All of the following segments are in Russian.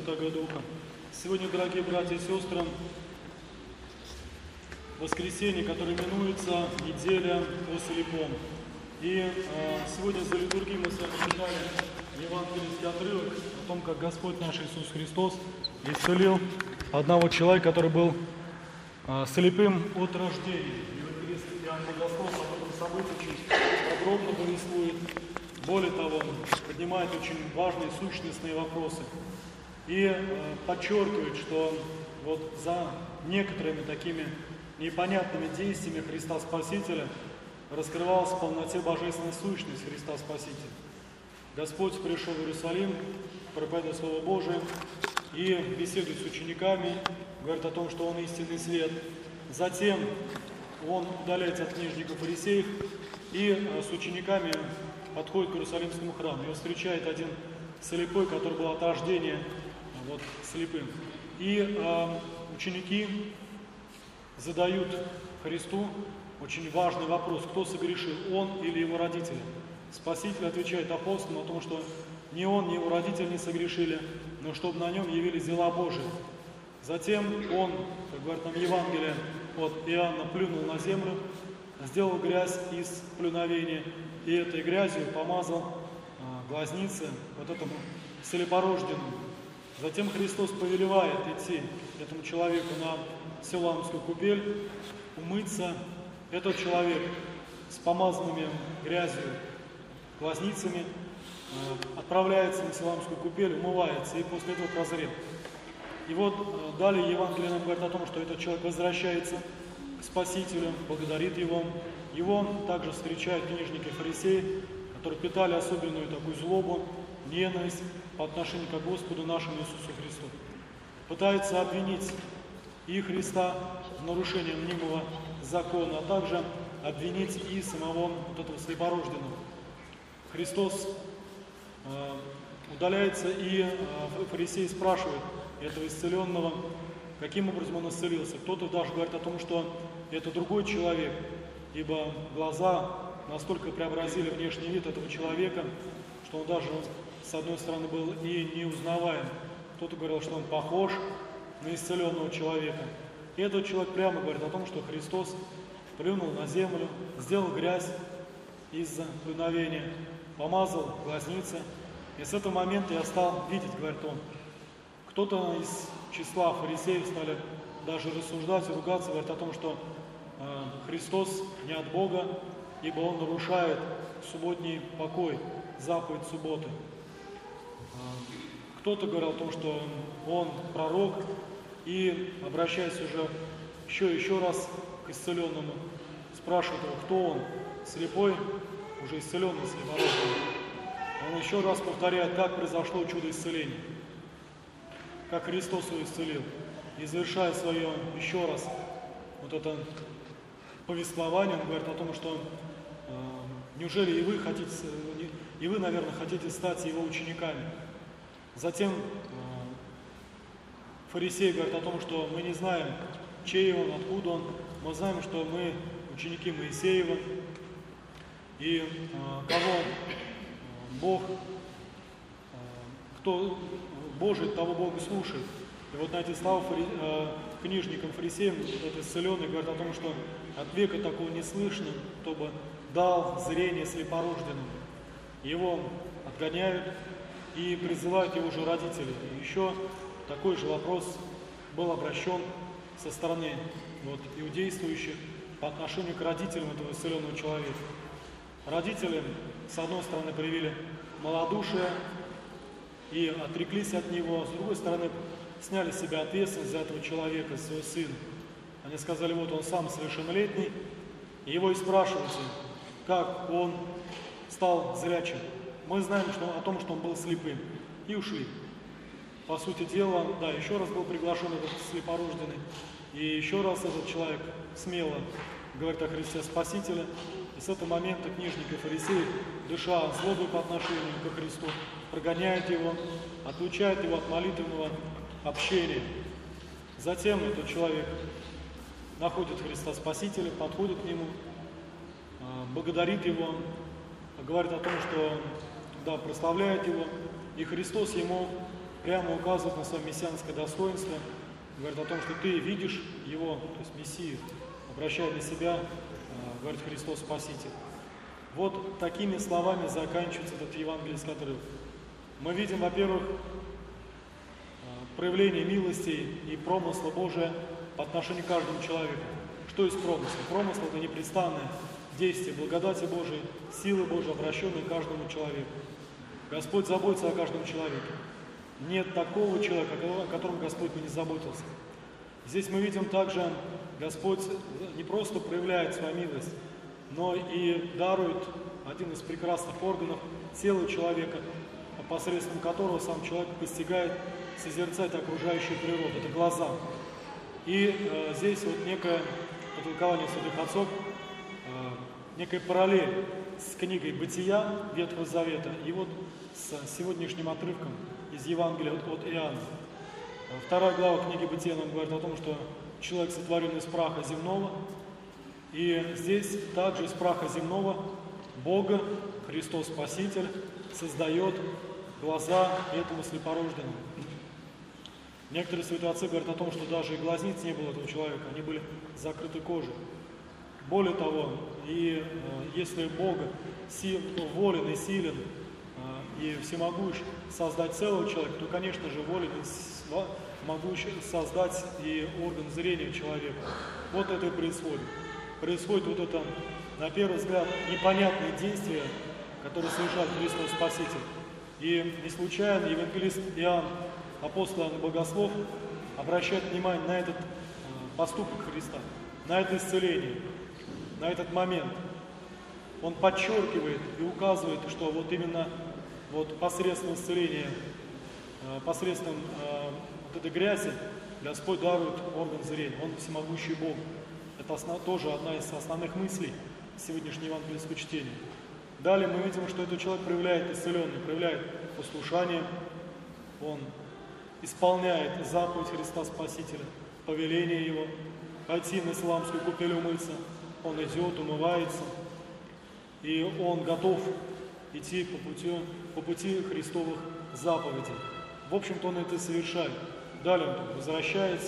Святого Духа. Сегодня, дорогие братья и сестры, воскресенье, которое именуется неделя о слепом. И сегодня за литургией мы с вами читали евангельский отрывок о том, как Господь наш Иисус Христос исцелил одного человека, который был слепым от рождения. Евангелист Иоанн Богослов об этом событии очень подробно повествует. Более того, поднимает очень важные сущностные вопросы и подчеркивает, что вот за некоторыми такими непонятными действиями Христа Спасителя раскрывалась в полноте божественная сущность Христа Спасителя. Господь пришел в Иерусалим, проповедует Слово Божие и беседует с учениками, говорит о том, что Он истинный свет. Затем Он удаляется от книжников и фарисеев и с учениками подходит к Иерусалимскому храму. Его встречает один слепой, который был от рождения слепым. И ученики задают Христу очень важный вопрос: кто согрешил, он или его родители? Спаситель отвечает апостолам о том, что ни он, ни его родители не согрешили, но чтобы на нем явились дела Божии. Затем он, как говорит нам Евангелие от Иоанна, плюнул на землю, сделал грязь из плюновения, и этой грязью помазал глазницы вот этому слепорожденному. Затем Христос повелевает идти этому человеку на Силуамскую купель, умыться. Этот человек с помазанными грязью глазницами отправляется на Силуамскую купель, умывается и после этого прозрел. И вот далее Евангелие нам говорит о том, что этот человек возвращается к Спасителю, благодарит Его. Его также встречают книжники и фарисеи, которые питали особенную такую злобу, ненависть по отношению к Господу нашему Иисусу Христу. Пытаются обвинить и Христа в нарушении мнимого закона, а также обвинить и самого вот этого слепорожденного. Христос удаляется, и фарисеи спрашивают этого исцеленного, каким образом он исцелился. Кто-то даже говорит о том, что это другой человек, ибо глаза настолько преобразили внешний вид этого человека, что он даже с одной стороны был и неузнаваем. Кто-то говорил, что он похож на исцеленного человека. И этот человек прямо говорит о том, что Христос плюнул на землю, сделал грязь из-за плюновения, помазал глазницы. И с этого момента я стал видеть, говорит он. Кто-то из числа фарисеев стали даже рассуждать и ругаться, говорит о том, что Христос не от Бога, ибо Он нарушает субботний покой, заповедь субботы. Кто-то говорил о том, что Он пророк, и, обращаясь уже еще раз к исцеленному, спрашивает его, кто он, слепой, уже исцеленный слепорожденный. Он еще раз повторяет, как произошло чудо исцеления, как Христос его исцелил. И завершая свое еще раз вот это повествование, он говорит о том, что неужели и вы, наверное, хотите стать его учениками. Затем фарисеи говорят о том, что мы не знаем, чей он, откуда он. Мы знаем, что мы ученики Моисеева, и кого Бог, кто Божий, того Бога слушает. И вот на эти слова книжникам, фарисеям, этот исцеленный говорит о том, что от века такого не слышно, кто бы дал зрение слепорожденному. Его отгоняют и призывают его же родители. И еще такой же вопрос был обращен со стороны иудействующих по отношению к родителям этого исцеленного человека. Родители, с одной стороны, проявили малодушие и отреклись от него, с другой стороны, сняли с себя ответственность за этого человека, своего сына. Они сказали, вот он сам совершеннолетний, и его и спрашивайте, как он стал зрячим. Мы знаем о том, что он был слепым, и ушли. По сути дела, да, еще раз был приглашен этот слепорожденный, и еще раз этот человек смело говорит о Христе Спасителе. И с этого момента книжники и фарисеи, дыша злобой по отношению к Христу, прогоняют его, отлучают его от молитвенного общения. Затем этот человек находит Христа Спасителя, подходит к нему, благодарит его, говорит о том, что да, прославляет его, и Христос ему прямо указывает на свое мессианское достоинство, говорит о том, что ты видишь его, то есть Мессию, обращая на себя, говорит Христос Спаситель. Вот такими словами заканчивается этот евангельский отрывок. Мы видим, во-первых, проявление милости и промысла Божия по отношению к каждому человеку. Что есть промысл? Промысл – это непрестанное действие благодати Божией, силы Божией, обращенной к каждому человеку. Господь заботится о каждом человеке. Нет такого человека, о котором Господь бы не заботился. Здесь мы видим также, Господь не просто проявляет свою милость, но и дарует один из прекрасных органов тела человека, посредством которого сам человек постигает, созерцает окружающую природу. Это глаза. И здесь вот некое потолкование святых отцов, некая параллель с книгой «Бытия» Ветхого Завета и вот с сегодняшним отрывком из Евангелия от Иоанна. Вторая глава книги «Бытия» нам говорит о том, что человек сотворен из праха земного, и здесь также из праха земного Бога, Христос Спаситель, создает глаза этому слепорожденному. Некоторые святые отцы говорят о том, что даже и глазниц не было этого человека, они были закрыты кожей. Более того, и если Бог волен и силен и всемогущ создать целого человека, то, конечно же, волен и могущ создать и орган зрения человека. Вот это и происходит. Происходит вот это, на первый взгляд, непонятное действие, которое совершает Христос Спаситель. И не случайно евангелист Иоанн, апостол Иоанн Богослов, обращает внимание на этот поступок Христа, на это исцеление, на этот момент. Он подчеркивает и указывает, что вот именно вот посредством исцеления, посредством вот этой грязи Господь дарует орган зрения. Он всемогущий Бог. Это тоже одна из основных мыслей сегодняшнего евангельского чтения. Далее мы видим, что этот человек проявляет исцеленный, проявляет послушание, он исполняет заповедь Христа Спасителя, повеление Его, пойти на Силамскую купель умыться, он идет, умывается, и он готов идти по пути Христовых заповедей. В общем-то, он это совершает. Далее он возвращается,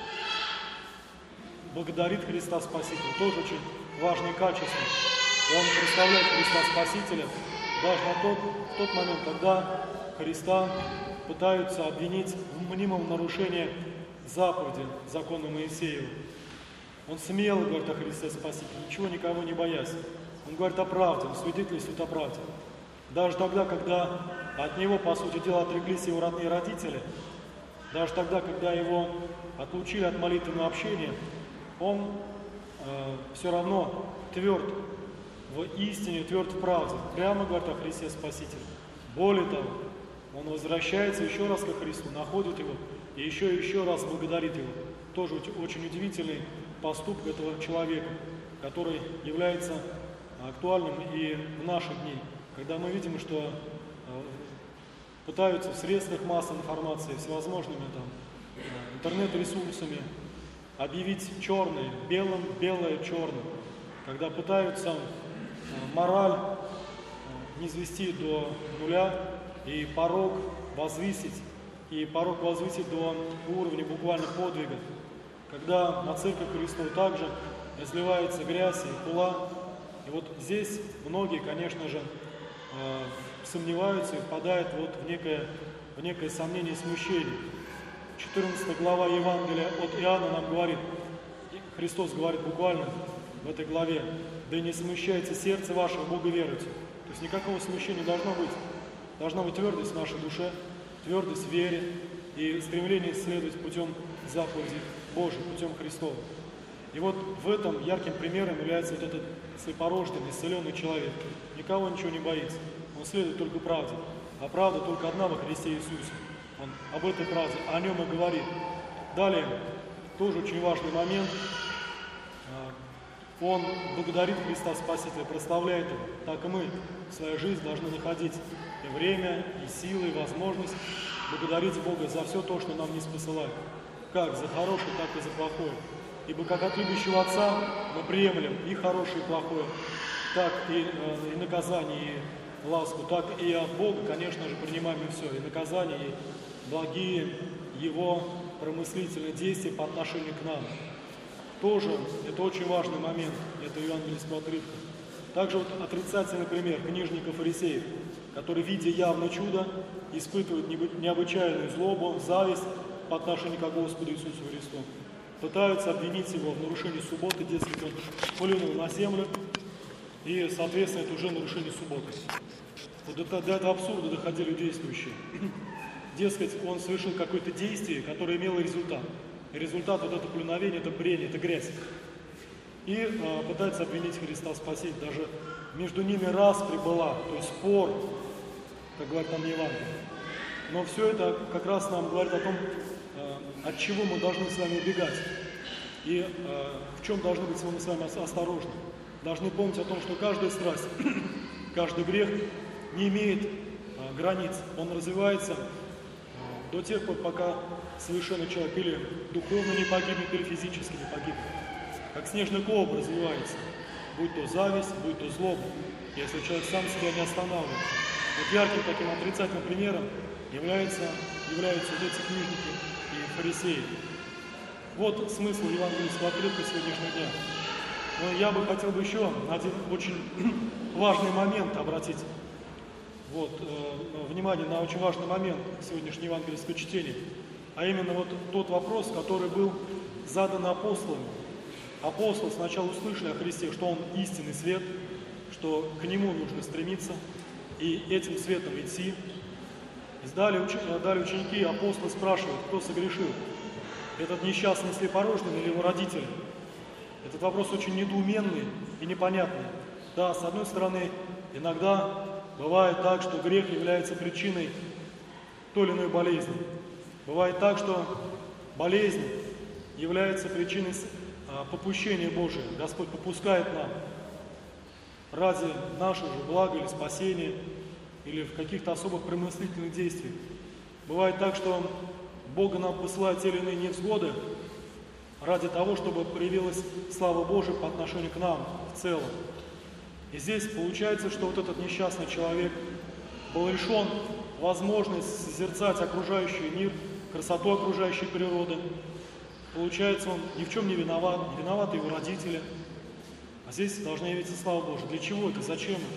благодарит Христа Спасителя, тоже очень важное качество. Он представляет Христа Спасителя даже на тот момент, когда Христа пытаются обвинить в мнимом нарушении заповеди закона Моисеева. Он смело говорит о Христе Спасителе, ничего никого не боясь. Он говорит о правде, он свидетельствует о правде. Даже тогда, когда от него, по сути дела, отреклись его родные родители, даже тогда, когда его отлучили от молитвенного общения, он все равно тверд в истине, тверд в правде. Прямо говорит о Христе Спасителе. Более того, он возвращается еще раз ко Христу, находит его и еще раз благодарит его. Тоже очень удивительный поступок этого человека, который является актуальным и в наши дни, когда мы видим, что пытаются в средствах массовой информации, всевозможными интернет-ресурсами объявить черное белым, белое черным, когда пытаются мораль низвести до нуля и порог возвысить до уровня буквально подвига, когда на Церковь Христову также изливается грязь и хула. И вот здесь многие, конечно же, сомневаются и впадают вот в некое сомнение и смущение. 14 глава Евангелия от Иоанна нам говорит, Христос говорит буквально в этой главе: «Да не смущайте сердце ваше, в Бога веруйте». То есть никакого смущения не должно быть. Должна быть твердость в нашей душе, твердость в вере и стремление исследовать путем заповедей Божьих, путем Христова. И вот в этом ярким примером является вот этот слепорожденный, исцеленный человек. Никого ничего не боится. Он следует только правде. А правда только одна во Христе Иисусе. Он об этой правде, о нем и говорит. Далее, тоже очень важный момент. Он благодарит Христа Спасителя, прославляет Его. Так и мы в своей жизни должны находить и время, и силы, и возможность благодарить Бога за все то, что нам не спосылает. Как за хорошее, так и за плохое. Ибо как от любящего Отца мы приемлем и хорошее, и плохое, так и наказание, и ласку, так и от Бога, конечно же, принимаем и все, и наказание, благие Его промыслительные действия по отношению к нам. Тоже это очень важный момент, это евангельского отрывка. Также вот отрицательный пример книжников и фарисеев, которые, видя явно чудо, испытывают необычайную злобу, зависть по отношению к Господу Иисусу Христу. Пытаются обвинить Его в нарушении субботы, дескать, Он плюнул на землю, и, соответственно, это уже нарушение субботы. Вот до этого абсурда доходили действующие. Дескать, он совершил какое-то действие, которое имело результат. И результат вот это плюновение, это брение, это грязь. И пытается обвинить Христа в спасении. Даже между ними распри была, то есть спор, как говорит там Евангелие. Но все это как раз нам говорит о том, от чего мы должны с вами убегать. И в чем должны быть мы с вами осторожны. Должны помнить о том, что каждая страсть, каждый грех не имеет границ. Он развивается до тех пор, пока совершенный человек или духовно не погибнет, или физически не погибнет. Как снежный ком развивается, будь то зависть, будь то злоба, если человек сам себя не останавливает. Вот ярким таким отрицательным примером являются вот эти книжники и фарисеи. Вот смысл евангельского отрывка сегодняшнего дня. Но я бы хотел еще на один очень важный момент обратить внимание на очень важный момент сегодняшнего евангельского чтения, а именно вот тот вопрос, который был задан апостолам. Апостолы сначала услышали о Христе, что Он истинный свет, что к Нему нужно стремиться и этим светом идти. И далее ученики, апостолы спрашивают, кто согрешил, этот несчастный слепорожденный или его родители. Этот вопрос очень недоуменный и непонятный. Да, с одной стороны, иногда бывает так, что грех является причиной той или иной болезни. Бывает так, что болезнь является причиной попущения Божия. Господь попускает нам ради нашего же блага или спасения, или в каких-то особых промыслительных действиях. Бывает так, что Бог нам посылает те или иные невзгоды ради того, чтобы проявилась слава Божия по отношению к нам в целом. И здесь получается, что вот этот несчастный человек был лишен возможности созерцать окружающий мир, красоту окружающей природы. Получается, он ни в чем не виноват, не виноваты его родители. А здесь должна явиться слава Божия. Для чего это? Зачем это?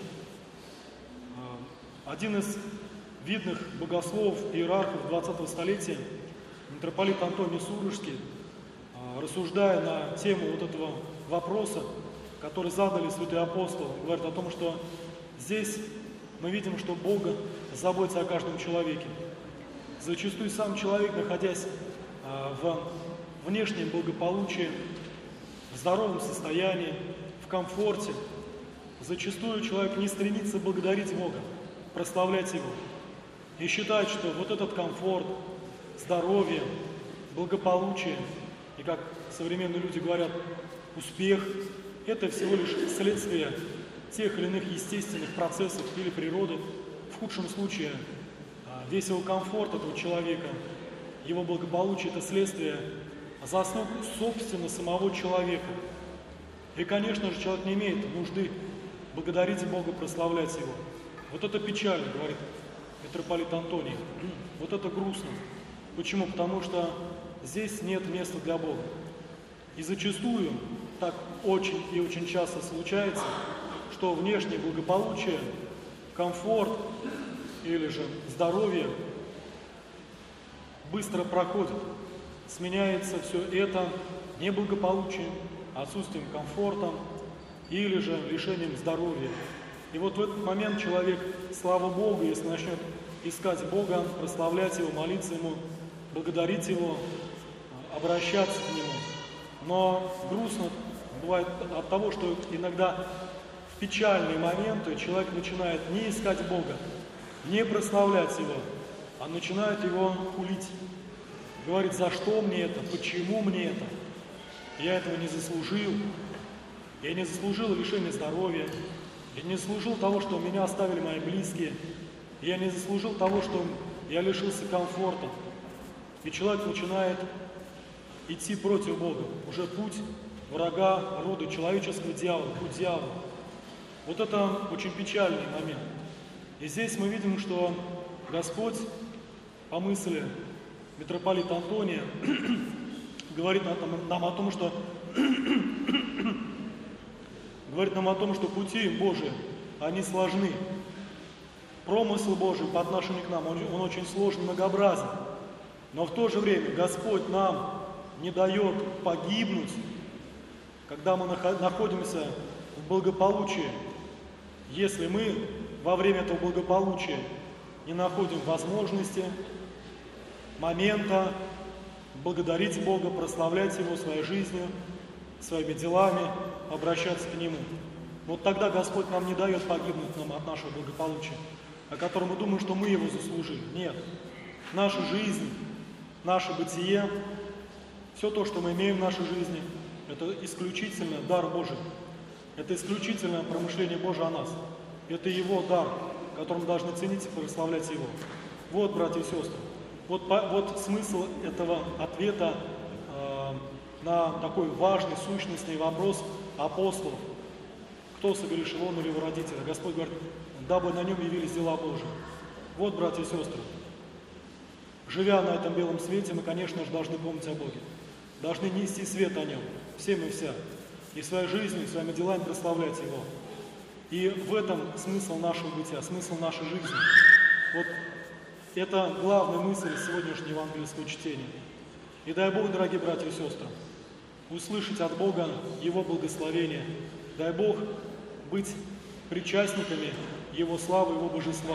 Один из видных богословов и иерархов 20-го столетия, митрополит Антоний Сурожский, рассуждая на тему вот этого вопроса, который задали святые апостолы, говорит о том, что здесь мы видим, что Бог заботится о каждом человеке. Зачастую сам человек, находясь в внешнем благополучии, в здоровом состоянии, в комфорте, зачастую человек не стремится благодарить Бога, прославлять Его. И считает, что вот этот комфорт, здоровье, благополучие, и как современные люди говорят, успех, это всего лишь следствие тех или иных естественных процессов или природы. В худшем случае весь его комфорт этого человека, его благополучие – это следствие заслуг, собственно, самого человека. И, конечно же, человек не имеет нужды благодарить Бога, прославлять Его. Вот это печально, говорит митрополит Антоний. Вот это грустно. Почему? Потому что здесь нет места для Бога. И зачастую, так очень и очень часто случается, что внешнее благополучие, комфорт или же здоровье быстро проходит. Сменяется все это неблагополучием, отсутствием комфорта или же лишением здоровья. И вот в этот момент человек, слава Богу, если начнет искать Бога, прославлять Его, молиться Ему, благодарить Его, обращаться к Нему. Но грустно бывает от того, что иногда в печальные моменты человек начинает не искать Бога, не прославлять Его, а начинает Его хулить. Говорит, за что мне это, почему мне это? Я этого не заслужил. Я не заслужил лишения здоровья. Я не заслужил того, что меня оставили мои близкие. Я не заслужил того, что я лишился комфорта. И человек начинает идти против Бога. Уже путь врага рода человеческого дьявола, путь дьявола. Вот это очень печальный момент. И здесь мы видим, что Господь по мысли митрополита Антония говорит нам о том, что пути Божии, они сложны. Промысл Божий по отношению к нам, он очень сложен, многообразен. Но в то же время Господь нам не дает погибнуть, когда мы находимся в благополучии. Если мы во время этого благополучия не находим возможности, момента благодарить Бога, прославлять Его своей жизнью, своими делами, обращаться к Нему. Вот тогда Господь нам не дает погибнуть нам от нашего благополучия, о котором мы думаем, что мы его заслужили. Нет. Наша жизнь, наше бытие, все то, что мы имеем в нашей жизни, это исключительно дар Божий. Это исключительное промышление Божие о нас. Это Его дар, которым должны ценить и прославлять Его. Вот, братья и сестры, вот смысл этого ответа на такой важный, сущностный вопрос апостолов. Кто согрешил, он или его родители? Господь говорит, дабы на нем явились дела Божии. Вот, братья и сестры, живя на этом белом свете, мы, конечно же, должны помнить о Боге. Должны нести свет о Нем, все мы вся. И своей жизнью, и своими делами прославлять Его. И в этом смысл нашего бытия, смысл нашей жизни. Вот это главная мысль сегодняшнего евангельского чтения. И дай Бог, дорогие братья и сестры, услышать от Бога Его благословения. Дай Бог быть причастниками Его славы, Его божества.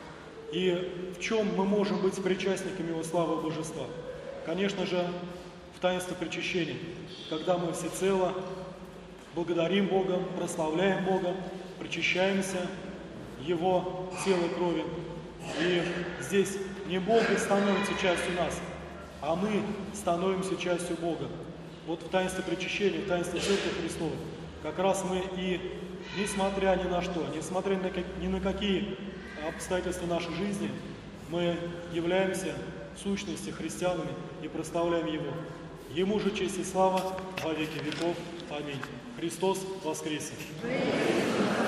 И в чем мы можем быть причастниками Его славы и божества? Конечно же, в таинстве причащения, когда мы всецело благодарим Бога, прославляем Бога, причащаемся Его телом и крови. И здесь не Бог становится частью нас, а мы становимся частью Бога. Вот в таинстве причащения, в таинстве Церкви Христовой, как раз мы и, несмотря ни на что, несмотря ни на какие обстоятельства нашей жизни, мы являемся в сущности христианами и прославляем Его. Ему же честь и слава во веки веков. Аминь. Христос воскресе!